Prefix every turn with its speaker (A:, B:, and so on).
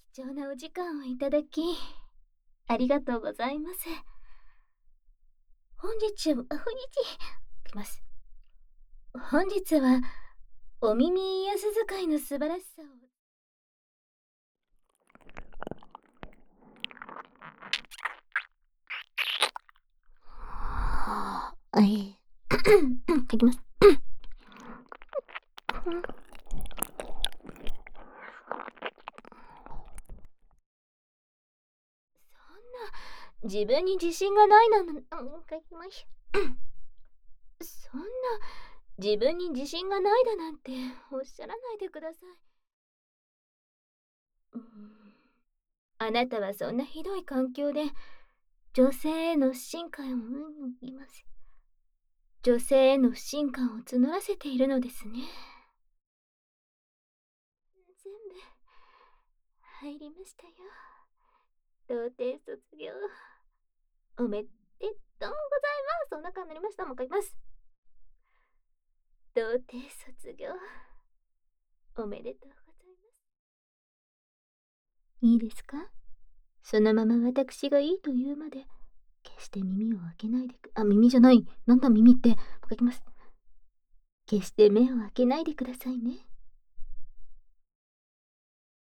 A: 貴重なお時間をいただき、ありがとうございます。いきます。本日は、お耳癒す使いの素晴らしさを。はい。書きます。自分に自信がないなの、書きます。そんな、自分に自信がないだなんておっしゃらないでください。あなたはそんなひどい環境で、女性への不信感を、言います。女性への不信感を募らせているのですね。全部、入りましたよ。童貞卒業。おめでとうございます。そんな感じになりました。もう一回言います。童貞卒業。おめでとうございます。いいですか？そのまま私がいいと言うまで、決して耳を開けないで耳じゃない。なんだ耳って。もう一回言います。決して目を開けないでくださいね。